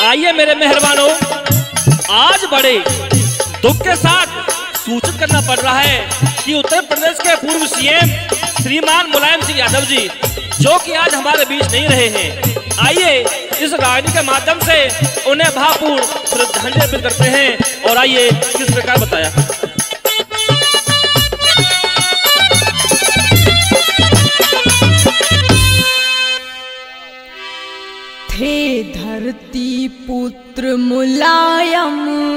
आइए मेरे मेहरबानों, आज बड़े दुख के साथ सूचित करना पड़ रहा है कि उत्तर प्रदेश के पूर्व सीएम श्रीमान मुलायम सिंह यादव जी, जो कि आज हमारे बीच नहीं रहे हैं, आइए इस गाड़ी के माध्यम से उन्हें भावपूर्ण श्रद्धांजलि अर्पित करते हैं। और आइए किस प्रकार बताया। थे धरती पुत्र मुलायम,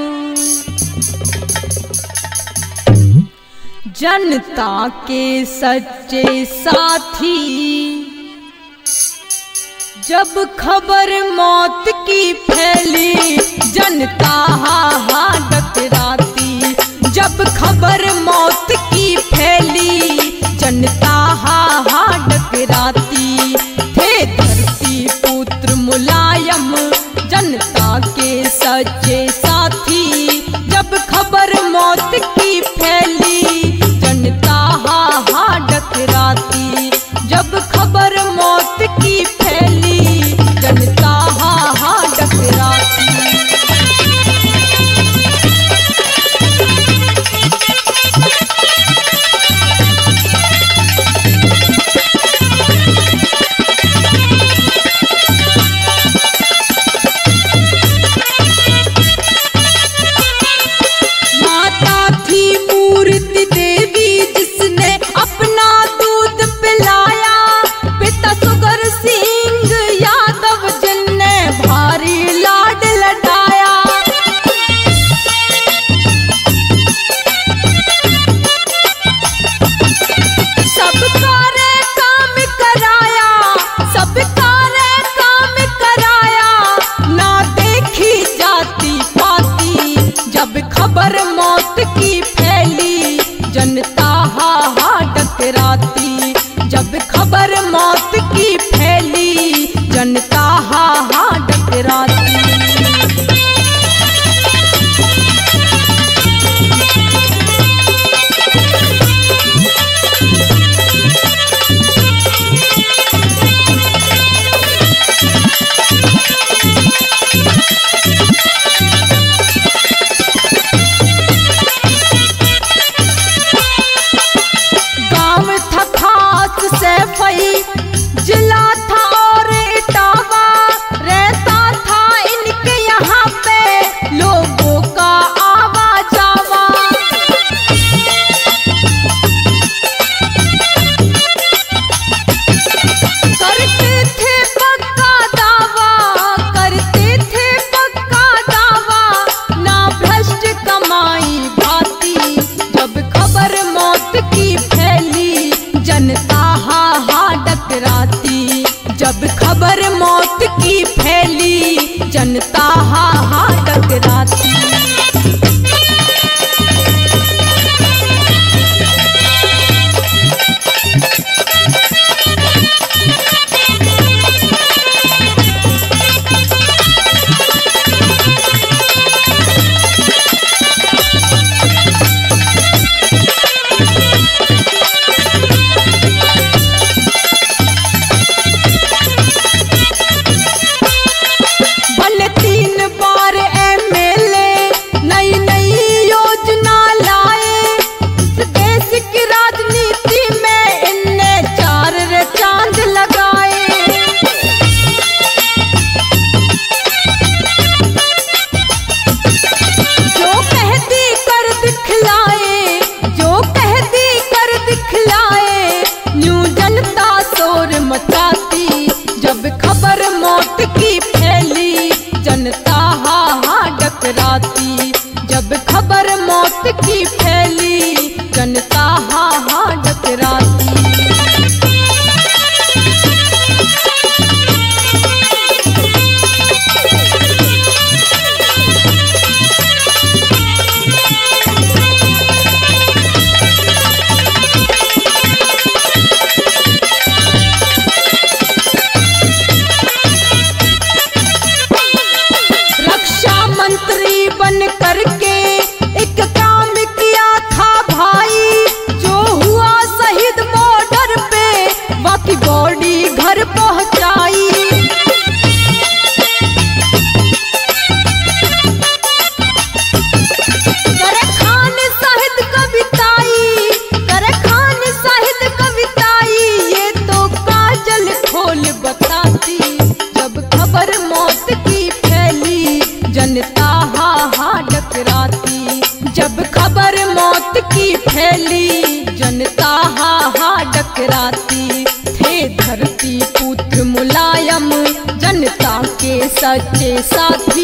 जनता के सच्चे साथी, जब खबर मौत की फैली जनता हा डकराती, जब खबर मौत की फैली जनता हा डकराती। थे धरती पुत्र मुलायम, जनता के सच्चे साथी, जब खबर मौत की फैली जनता हा डकराती, जब खबर मौत की फैली जनता हा डकराती। खबर मौत की फैली जनता हा डकराती, जब खबर मौत की फैली जनता हा डकराती। जिला था और इटावा, फैली जनता हा डकराती थे धरती पुत्र मुलायम जनता के सच्चे साथी।